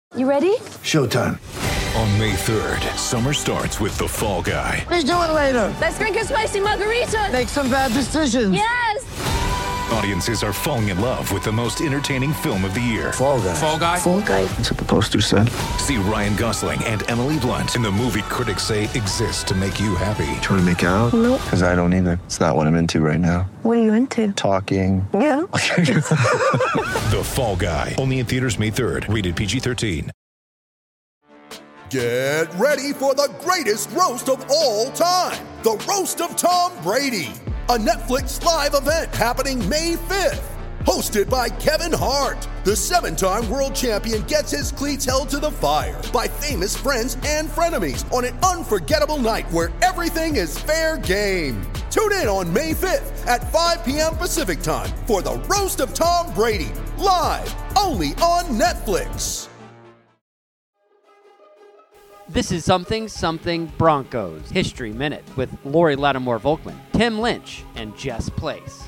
You ready? Showtime. On May 3rd, summer starts with The Fall Guy. Let's do it later. Let's drink a spicy margarita. Make some bad decisions. Yes! Audiences are falling in love with the most entertaining film of the year. Fall Guy. Fall Guy? Fall guy. That's what the poster said. See Ryan Gosling and Emily Blunt in the movie critics say exists to make you happy. Trying to make it out? Nope. Because I don't either. It's not what I'm into right now. What are you into? Talking. Yeah. The Fall Guy. Only in theaters May 3rd. Rated PG-13. Get ready for the greatest roast of all time, the Roast of Tom Brady, a Netflix live event happening May 5th. Hosted by Kevin Hart, the 7-time world champion gets his cleats held to the fire by famous friends and frenemies on an unforgettable night where everything is fair game. Tune in on May 5th at 5 p.m. Pacific time for the Roast of Tom Brady, live only on Netflix. This is Something Broncos History Minute with Lori Lattimore Volkman, Tim Lynch, and Jess Place.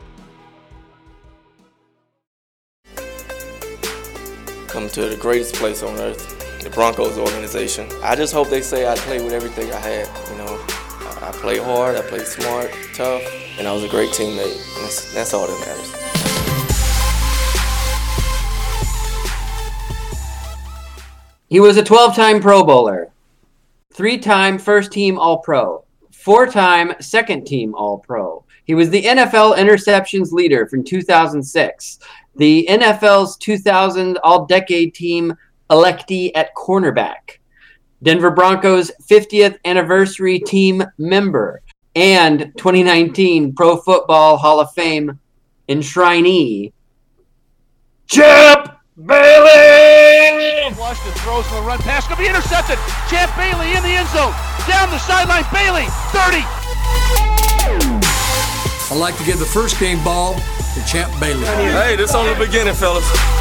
Come to the greatest place on earth, the Broncos organization. I just hope they say I played with everything I had. You know, I played hard, I played smart, tough, and I was a great teammate. That's all that matters. He was a 12-time Pro Bowler, 3-time first-team All-Pro, 4-time second-team All-Pro. He was the NFL interceptions leader from 2006, the NFL's 2000 All-Decade Team electee at cornerback, Denver Broncos' 50th anniversary team member, and 2019 Pro Football Hall of Fame enshrinee, Champ Bailey! Washington throws for a run pass, going to be intercepted. Champ Bailey in the end zone. Down the sideline, Bailey, 30. I'd like to give the first game ball to Champ Bailey. Hey, this is only the beginning, fellas.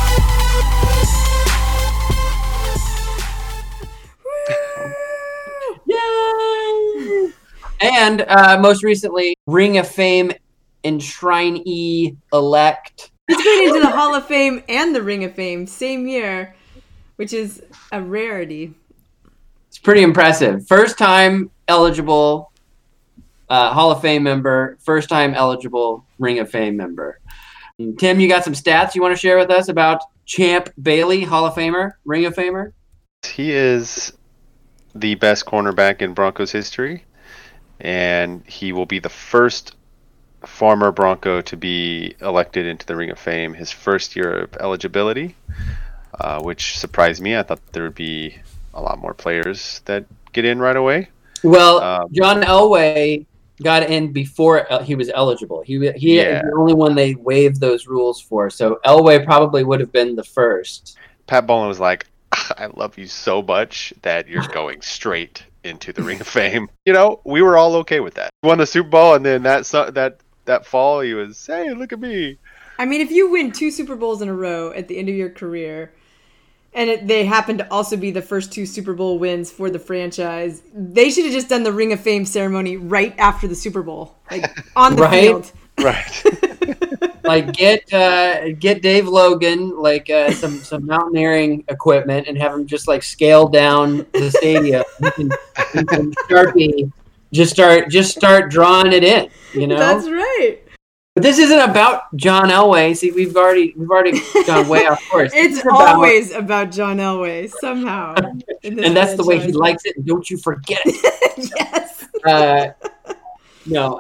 Yay! And most recently, Ring of Fame enshrinee elect. He's going into the Hall of Fame and the Ring of Fame same year, which is a rarity. It's pretty impressive. First time eligible Hall of Fame member, first time eligible Ring of Fame member. Tim, you got some stats you want to share with us about Champ Bailey, Hall of Famer, Ring of Famer? He is the best cornerback in Broncos history, and he will be the first former Bronco to be elected into the Ring of Fame his first year of eligibility, which surprised me. I thought there would be a lot more players that get in right away. Well, John Elway got in before he was eligible. He is the only one they waived those rules for, so Elway probably would have been the first. Pat Bowlen was like, I love you so much that you're going straight into the Ring of Fame. You know, we were all okay with that. He won the Super Bowl, and then that fall, he was, hey, look at me. I mean, if you win 2 Super Bowls in a row at the end of your career, and they happen to also be the first 2 Super Bowl wins for the franchise, they should have just done the Ring of Fame ceremony right after the Super Bowl, like on the field. Right. Like get Dave Logan like some mountaineering equipment and have him just like scale down the stadium and Sharpie just start drawing it in, you know? That's right. But this isn't about John Elway. See, we've already gone way off course. It's always about John Elway somehow. And that's the way he likes it. Don't you forget it. Yes. No.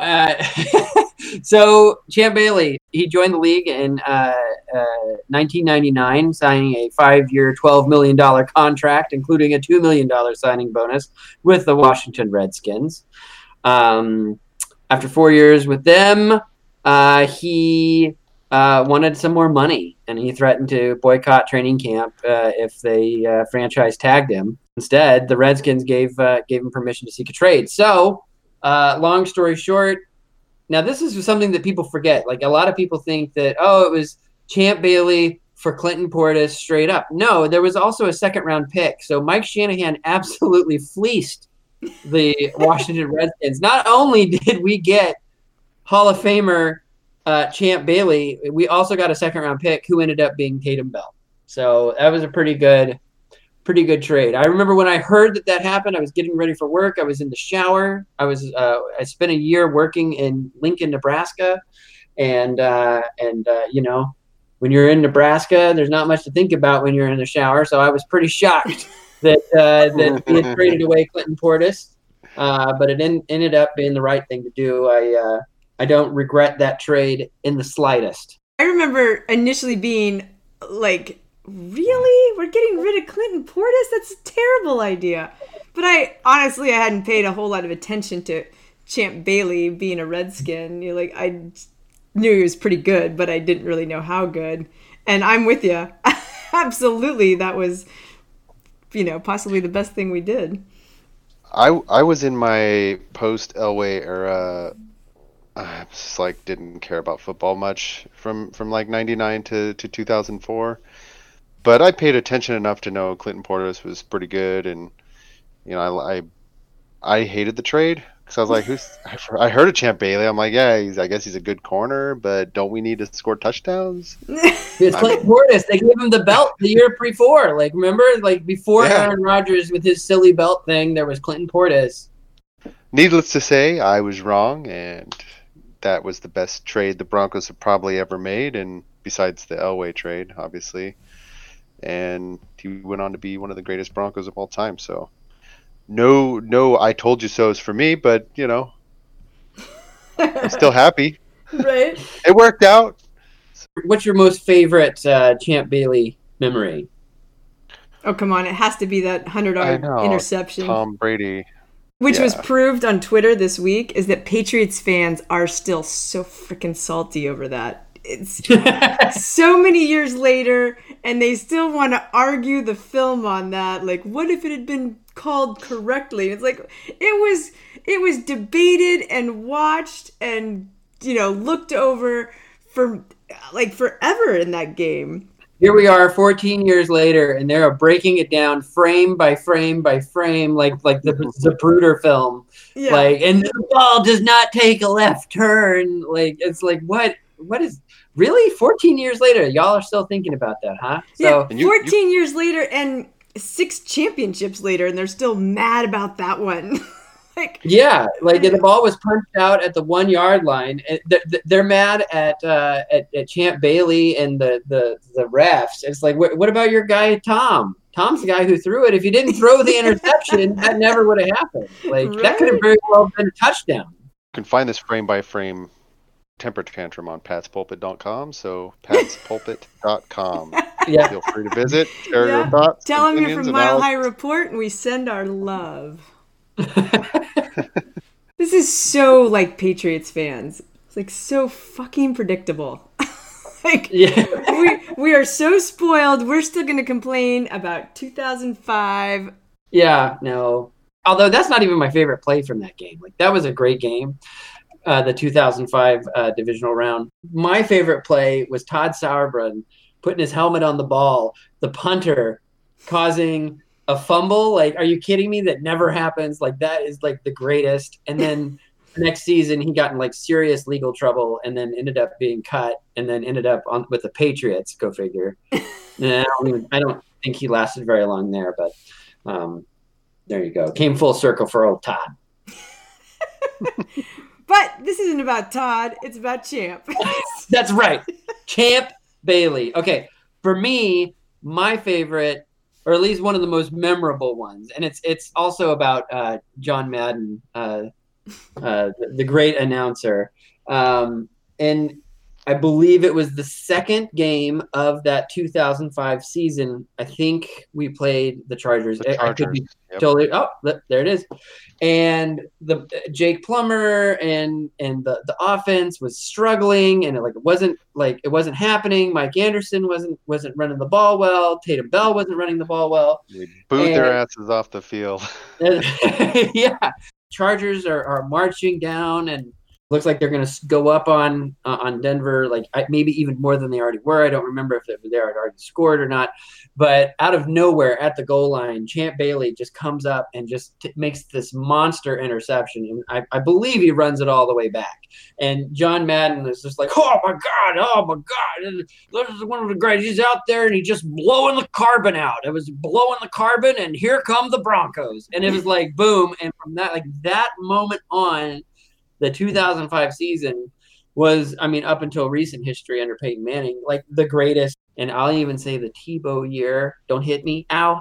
So Champ Bailey, he joined the league in 1999, signing a 5-year, $12 million contract, including a $2 million signing bonus with the Washington Redskins. After 4 years with them, he wanted some more money, and he threatened to boycott training camp if they franchise tagged him. Instead, the Redskins gave him permission to seek a trade. So, long story short, now this is something that people forget. Like, a lot of people think that, it was Champ Bailey for Clinton Portis straight up. No, there was also a second-round pick. So Mike Shanahan absolutely fleeced the Washington Redskins. Not only did we get Hall of Famer Champ Bailey, we also got a second-round pick who ended up being Tatum Bell. So that was a pretty good pretty good trade. I remember when I heard that happened, I was getting ready for work. I was in the shower. I spent a year working in Lincoln, Nebraska. And you know, when you're in Nebraska, there's not much to think about when you're in the shower. So I was pretty shocked that we had traded away Clinton Portis. But it ended up being the right thing to do. I don't regret that trade in the slightest. I remember initially being like, really? We're getting rid of Clinton Portis? That's a terrible idea. But I hadn't paid a whole lot of attention to Champ Bailey being a Redskin. You know, like, I knew he was pretty good, but I didn't really know how good. And I'm with you. Absolutely, that was, you know, possibly the best thing we did. I was in my post Elway era. I just like didn't care about football much from like 99 to 2004, but I paid attention enough to know Clinton Portis was pretty good, and you know I hated the trade because I was like, I heard of Champ Bailey. I'm like, yeah, I guess he's a good corner, but don't we need to score touchdowns? It's Clinton Portis. They gave him the belt the year before. Like, remember, like before Aaron Rodgers with his silly belt thing, there was Clinton Portis. Needless to say, I was wrong, and that was the best trade the Broncos have probably ever made, and besides the Elway trade, obviously. And he went on to be one of the greatest Broncos of all time. So, no, I told you so is for me, but you know, I'm still happy. Right? It worked out. What's your most favorite Champ Bailey memory? Oh, come on. It has to be that $100 interception. Tom Brady. Which was proved on Twitter this week, is that Patriots fans are still so freaking salty over that. It's so many years later, and they still want to argue the film on that. Like, what if it had been called correctly? It's like, it was debated and watched and, you know, looked over for like forever in that game. Here we are 14 years later, and they're breaking it down frame by frame by frame, like the Zapruder film. Yeah. Like, and the ball does not take a left turn. Like, it's like, what is really 14 years later? Y'all are still thinking about that, huh? So, yeah, 14 years later and 6 championships later, and they're still mad about that one. Like, yeah, like the ball was punched out at the 1 yard line. They're mad at Champ Bailey and the refs. It's like, what about your guy Tom? Tom's the guy who threw it. If you didn't throw the interception, that never would have happened. Like, that could have very well been a touchdown. You can find this frame by frame temper tantrum on patspulpit.com. So patspulpit.com. Yeah, feel free to visit. Share your thoughts. Tell them you're from Mile High Report, and we send our love. This is so like Patriots fans. It's like so fucking predictable. Like, we are so spoiled. We're still going to complain about 2005. Yeah, no. Although that's not even my favorite play from that game. Like, that was a great game. The 2005 divisional round. My favorite play was Todd Sauerbrunn putting his helmet on the ball, the punter causing a fumble. Like, are you kidding me? That never happens. Like, that is like the greatest. And then the next season he got in like serious legal trouble and then ended up being cut and then ended up with the Patriots. Go figure. And I don't think he lasted very long there, but there you go. Came full circle for old Todd. But this isn't about Todd. It's about Champ. That's right. Champ Bailey. Okay. For me, my favorite, or at least one of the most memorable ones, and it's also about John Madden, the great announcer. And I believe it was the second game of that 2005 season. I think we played the Chargers. I could be totally. Oh, there it is. And the Jake Plummer and the offense was struggling, and it wasn't happening. Mike Anderson wasn't running the ball well. Tatum Bell wasn't running the ball well. We booed their asses off the field. Yeah, Chargers are marching down, and Looks like they're going to go up on Denver, like maybe even more than they already were. I don't remember if they had already scored or not. But out of nowhere at the goal line, Champ Bailey just comes up and just makes this monster interception. And I believe he runs it all the way back. And John Madden is just like, oh, my God. And this is one of the great. He's out there, and he's just blowing the carbon out. It was blowing the carbon, and here come the Broncos. And it was like, boom. And from that moment on, the 2005 season was, up until recent history under Peyton Manning, like the greatest. And I'll even say the Tebow year. Don't hit me. Ow,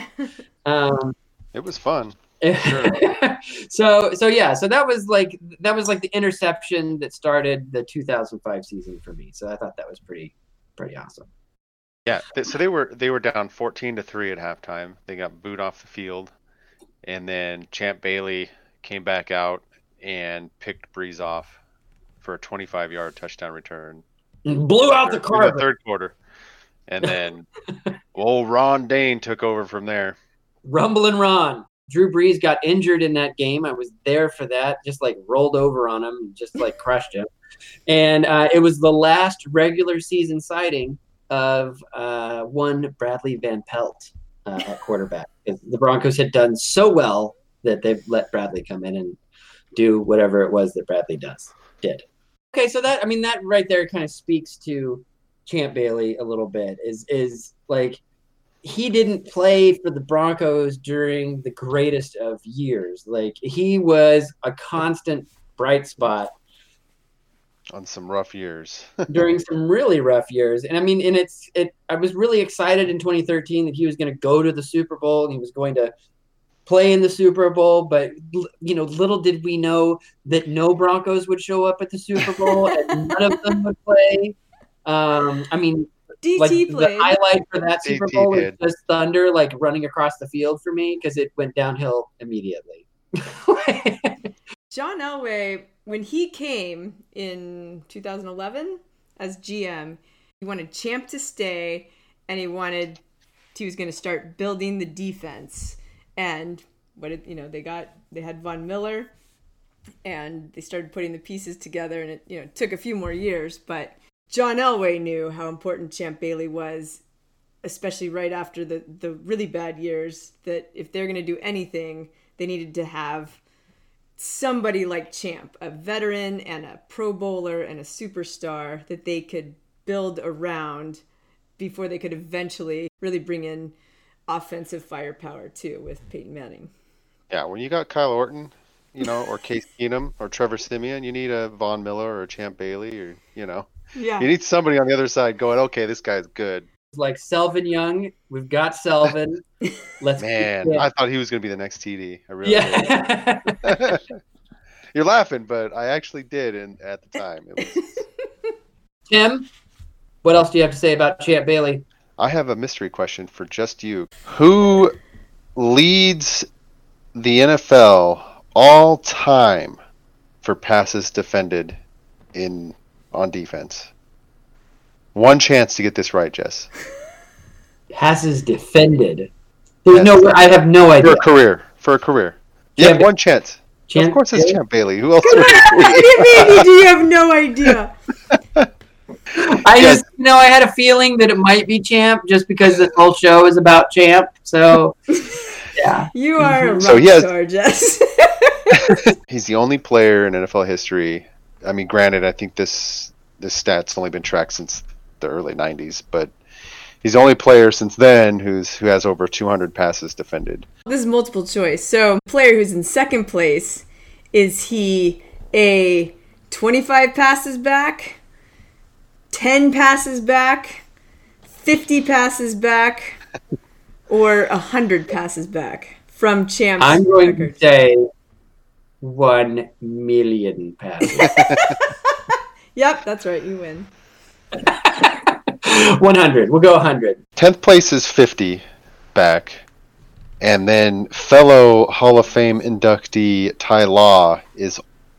ow. It was fun. Sure. So that was like the interception that started the 2005 season for me. So I thought that was pretty awesome. Yeah. So they were down 14-3 at halftime. They got booed off the field, and then Champ Bailey came back out and picked Breeze off for a 25-yard touchdown return. Blew out the carbon. In the third quarter. And then old Ron Dane took over from there. Rumblin' Ron. Drew Brees got injured in that game. I was there for that. Just like rolled over on him and just like crushed him. And it was the last regular season sighting of one Bradley Van Pelt at quarterback. The Broncos had done so well that they've let Bradley come in and do whatever it was that Bradley did. Okay, so that right there kind of speaks to Champ Bailey a little bit. Is like he didn't play for the Broncos during the greatest of years. Like he was a constant bright spot on some rough years. during some really rough years. And I was really excited in 2013 that he was going to go to the Super Bowl and he was going to play in the Super Bowl, but little did we know that no Broncos would show up at the Super Bowl and none of them would play. DT like played. The highlight for that Super Bowl was did. just Thunder like running across the field for me because it went downhill immediately. John Elway, when he came in 2011 as GM, he wanted Champ to stay, and he was going to start building the defense. And they had Von Miller, and they started putting the pieces together, and it took a few more years, but John Elway knew how important Champ Bailey was, especially right after the really bad years, that if they're going to do anything, they needed to have somebody like Champ, a veteran and a Pro Bowler and a superstar that they could build around before they could eventually really bring in offensive firepower too with Peyton Manning. Yeah, when you got Kyle Orton, or Case Keenum or Trevor Siemian, you need a Von Miller or a Champ Bailey or Yeah. You need somebody on the other side going, okay, this guy's good. Like Selvin Young, we've got Selvin. I thought he was going to be the next TD. I really did. You're laughing, but I actually did at the time. It was... Tim, what else do you have to say about Champ Bailey? I have a mystery question for just you. Who leads the NFL all time for passes defended on defense? One chance to get this right, Jess. Passes defended. I have no idea. For a career. You have one chance. Of course it's Champ Bailey. Who else? What do you mean you have no idea? I had a feeling that it might be Champ just because this whole show is about Champ. So, yeah. You are a rock star, Jess. He's the only player in NFL history. Granted, I think this stat's only been tracked since the early 90s, but he's the only player since then who has over 200 passes defended. This is multiple choice. So, player who's in second place, is he a 25 passes back, 10 passes back, 50 passes back, or 100 passes back from Champ's I'm going record? to say 1 million passes. Yep, that's right. You win. 100. We'll go 100. 10th place is 50 back. And then fellow Hall of Fame inductee Ty Law is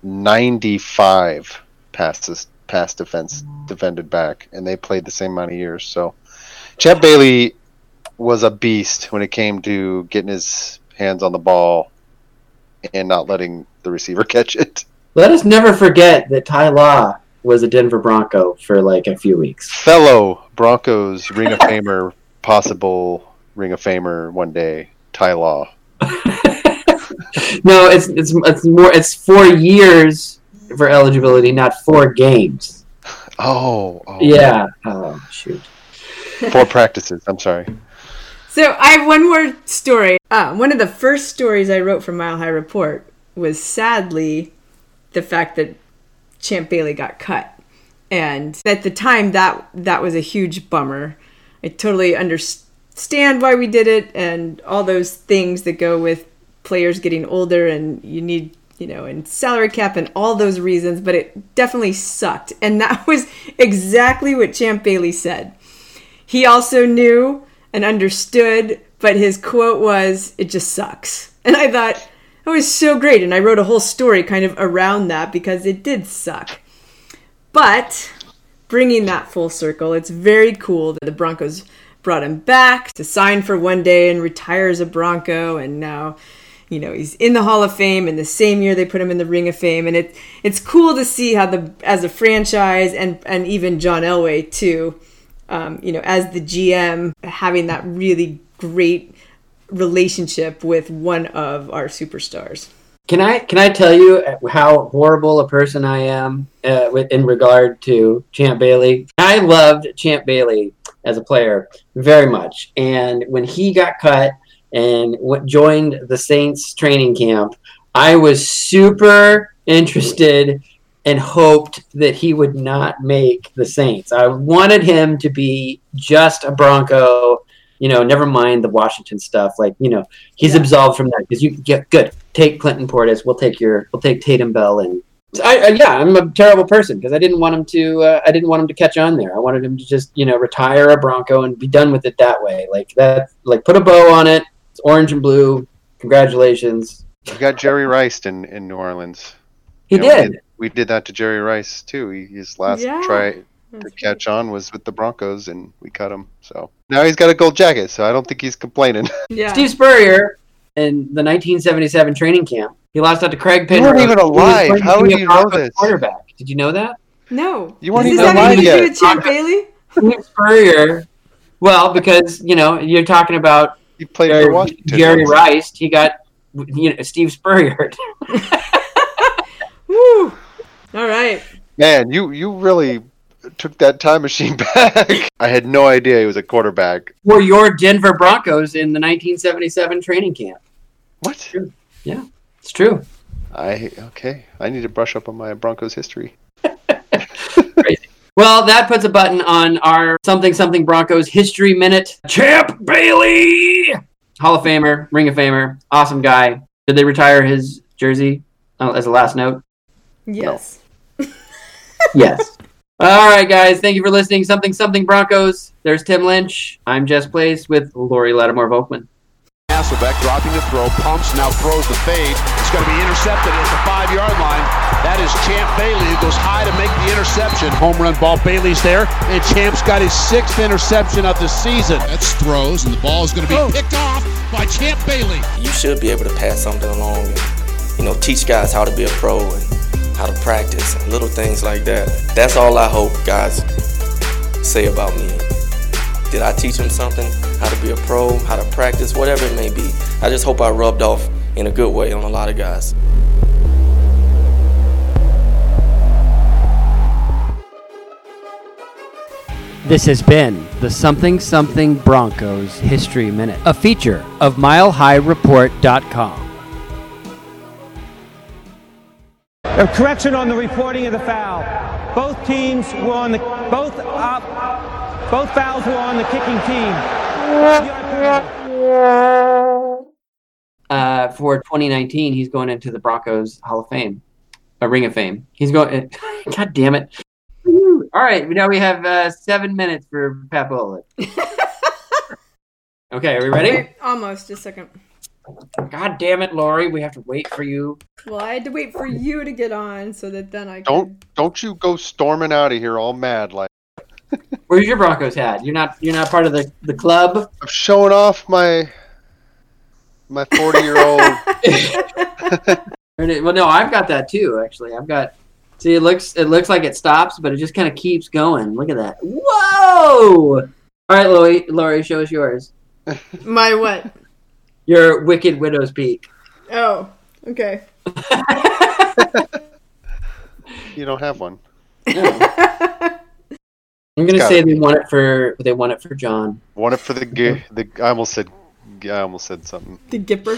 95 pass defended back. And they played the same amount of years. So Champ Bailey was a beast when it came to getting his hands on the ball and not letting the receiver catch it. Let us never forget that Ty Law was a Denver Bronco for like a few weeks. Fellow Broncos Ring of Famer, possible Ring of Famer one day, Ty Law. No, it's 4 years for eligibility, not 4 games. Oh. Yeah. Oh, shoot. 4 practices. I'm sorry. So I have one more story. One of the first stories I wrote for Mile High Report was sadly the fact that Champ Bailey got cut. And at the time, that was a huge bummer. I totally understand why we did it and all those things that go with players getting older and you need, and salary cap and all those reasons, but it definitely sucked. And that was exactly what Champ Bailey said. He also knew and understood, but his quote was, "It just sucks." And I thought, that was so great. And I wrote a whole story kind of around that because it did suck. But bringing that full circle, it's very cool that the Broncos brought him back to sign for one day and retire as a Bronco. And now, he's in the Hall of Fame. And the same year they put him in the Ring of Fame. And it's cool to see how as a franchise and even John Elway too, as the GM, having that really great relationship with one of our superstars. Can I tell you how horrible a person I am in regard to Champ Bailey? I loved Champ Bailey as a player very much, and when he got cut and joined the Saints training camp, I was super interested and hoped that he would not make the Saints. I wanted him to be just a Bronco. Never mind the Washington stuff. He's absolved from that because you get good. Take Clinton Portis. We'll take Tatum Bell, and I'm a terrible person because I didn't want him to catch on there. I wanted him to just retire a Bronco and be done with it that way. Put a bow on it. It's orange and blue. Congratulations. You got Jerry Rice in New Orleans. He did. We did that to Jerry Rice too. His last try to catch on was with the Broncos, and we cut him. So now he's got a gold jacket, so I don't think he's complaining. Yeah. Steve Spurrier in the 1977 training camp, he lost out to Craig Penrose. You weren't even alive. How would you know this? Quarterback. Did you know that? No. You weren't even alive yet. Does this have anything to do with Champ Bailey? Steve Spurrier. Well, because you're talking about he played for Washington. Jerry Rice. He got Steve Spurrier. Woo. All right. Man, you really took that time machine back. I had no idea he was a quarterback. For your Denver Broncos in the 1977 training camp. What? It's true. Yeah, it's true. I need to brush up on my Broncos history. Crazy. Well, that puts a button on our something Broncos history minute. Champ Bailey, Hall of Famer, Ring of Famer, awesome guy. Did they retire his jersey as a last note? Yes. No. Yes. All right, guys. Thank you for listening. Something Broncos. There's Tim Lynch. I'm Jess Place with Lori Lattimore Volkman. Hasselbeck dropping the throw, pumps, now throws the fade. It's going to be intercepted at the 5-yard line. That is Champ Bailey who goes high to make the interception. Home run ball, Bailey's there, and Champ's got his 6th interception of the season. That's throws, and the ball is going to be picked off by Champ Bailey. You should be able to pass something along and, teach guys how to be a pro and how to practice and little things like that. That's all I hope guys say about me. Did I teach them something? How to be a pro, how to practice, whatever it may be. I just hope I rubbed off in a good way on a lot of guys. This has been the Something Broncos History Minute, a feature of MileHighReport.com. A correction on the reporting of the foul. Both fouls were on the kicking team. For 2019, he's going into the Broncos Hall of Fame, a Ring of Fame. He's going. God damn it! All right, now we have 7 minutes for Pat Bullock. Okay, are we ready? Wait, almost. Just a second. God damn it, Lori! We have to wait for you. Well, I had to wait for you to get on so that then I can... Don't you go storming out of here all mad like. Where's your Broncos hat? You're not part of the club. I'm showing off my 40-year-old Well, no, I've got that too. Actually, I've got. See, it looks like it stops, but it just kind of keeps going. Look at that! Whoa! All right, Lori, show us yours. My what? Your Wicked Widow's Peak. Oh, okay. You don't have one. I'm gonna say they want it for John. Want it for I almost said something. The Gipper.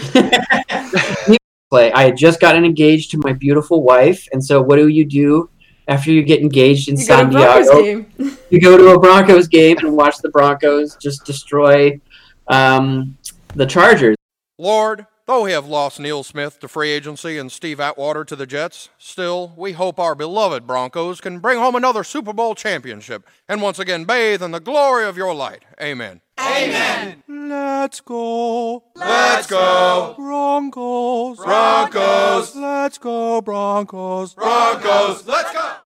I had just gotten engaged to my beautiful wife, and so what do you do after you get engaged in San Diego? You go to a Broncos game and watch the Broncos just destroy the Chargers. Lord, though we have lost Neil Smith to free agency and Steve Atwater to the Jets, still, we hope our beloved Broncos can bring home another Super Bowl championship and once again bathe in the glory of your light. Amen. Amen. Let's go. Let's go. Broncos. Broncos. Let's go, Broncos. Broncos. Let's go.